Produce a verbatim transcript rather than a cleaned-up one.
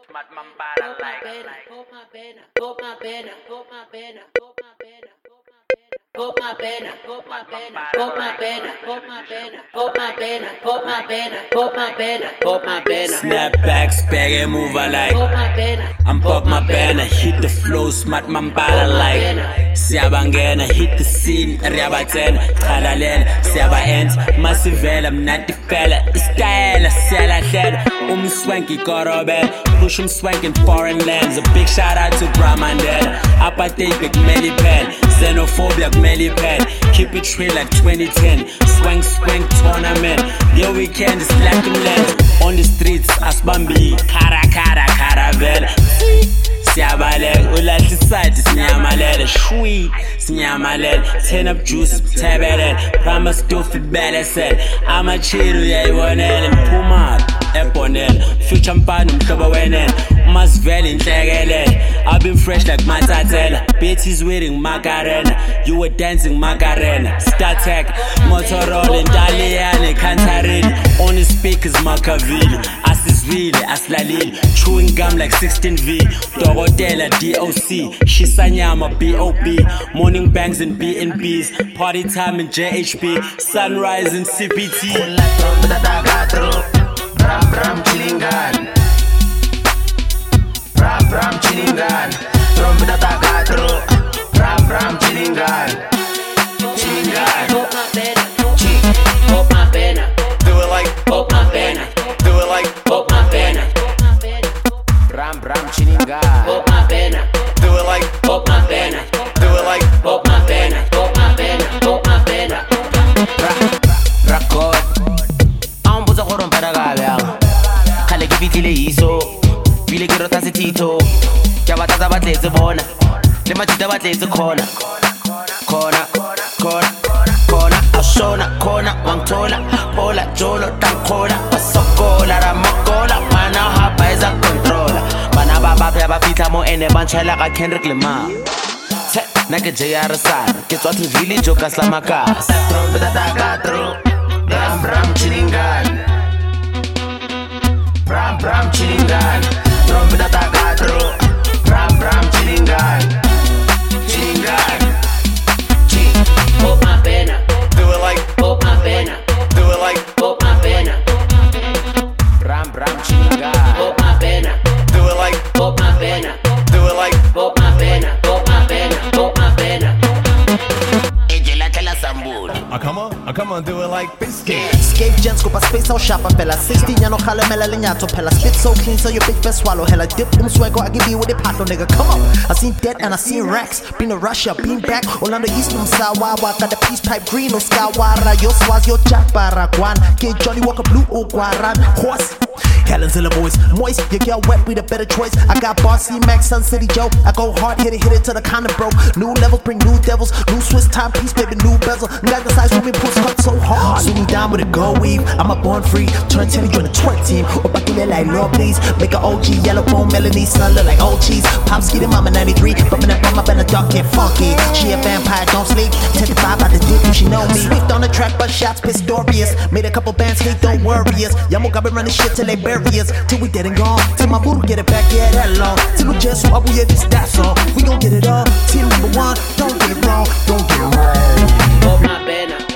smart mambala like. Hold my banner, hold my banner, hold my banner, hold my banner. Hold my banner, hold my banner, hold my banner, hold my banner, hold my banner, hold my banner, hold my banner, hold my banner. Snapbacks, bag and move like. Hold my banner, I'm pop my banner, hit the flow, smart mambala like. Siyabangena, hit the scene, riyabatena, khalalela, siyaba ends, masivela, I'm not the fella, style, siyalahlela, umswanky korobela, push umswank in foreign lands, a big shout out to Bramandela, apartheid big melly pen, xenophobia melly pen, keep it real like twenty ten, swank swank tournament, your weekend is like the land, on the streets, asbambi, kara kara caravelle. Siyabaleka ulahla iside sinyamalele shwi sinyamalele turn up juice tebelele prima stuff ibelesele amachiru uyayibonela mphuma ebonela future mpana umhlobo wenene umasivele inhlekelele I've been fresh like Matatela bitches wearing Macarena you were dancing Macarena StarTech Motorola Italian Cantarelli on the speakers Machiavelli asizwile asilalile chewing gum like sixteen V Dokotela D O C Shisanyama B O B morning bangs and B and B's party time in J H B sunrise in C P T Bram bram chilingan Bram bram chilingan Trompeta tagatro Bram bram chilingan Chilingan hold my banner, hold my banner, Do it like hold my banner, Do it like hold my banner, Bram bram chilingan hold my banner, Do it like hold my banner, Do it like hold my banner, hold my banner, hold my banner. Record Ambuza koron para gabeang Kale kibitile iso Bile ke rota se tito Ke batla ba tletse bona Le matita ba tletse khona Khona khona khona ashona khona wangithola hola jolo tankhola basokola ramakola mana haba eza controller bana baba ba ba fitla mo ene ba ntshela ka Kendrick Lamar Tse na ke J R Sar ke tswa to really joka slamakas trompeta tagatro bram bram chilingan Bram bram chilingan Trompeta tagatro Bram bram chilingan Chilingan Ching Hold my banner, Do it like hold my banner, Do it like hold my banner, Bram bram chilingan hold my banner, Do it like hold my banner, Do it like hold my banner, hold my banner, hold my banner. Ejela tela sambul Ah, come on, ah, come on, do it like biscuit. Escape gents, go pa space out shop, fella. sixteen, ya no jale me la leña to pela. Spit so clean, so your bitch best swallow. Hella dip, um swaggo, I give you with the pato, nigga. Come on, I seen dead and I seen racks. Been to Russia, been back. Orlando East, um sawawa. Got the peace pipe green, no skawara. Yo swaz, yo chaparaguan. Get Johnny Walker blue, oh guaran. Horse. Helen's in the voice, moist, you get wet, we the better choice. I got Bossy Max, Sun City Joe. I go hard, hit it, hit it till the condom broke. New levels bring new devils, new Swiss timepiece, baby, new bezel. Got the size swimming pools cut so hard. Zoom me down with a gold weave, I'm a born free. Turn ten, join the twerk team. Or back in there like Lord, please. Make a O G, yellow bone, melody, sun look like old cheese. Pops get him, I'm a ninety-three. Bumping that bum up in the dark, get funky. She a vampire, don't sleep. ten to five out the dick, you she know me. Swift on the track, but shots Pistorius. Made a couple bands hate, don't worry us. Yamo got been running shit till they bury us. Till we dead and gone. Till my voodoo get it back, yeah, that long. Till we just swap, we yeah, this that song. We gon' get it all. Team number one, don't get it wrong, don't get it wrong. Hold my banner,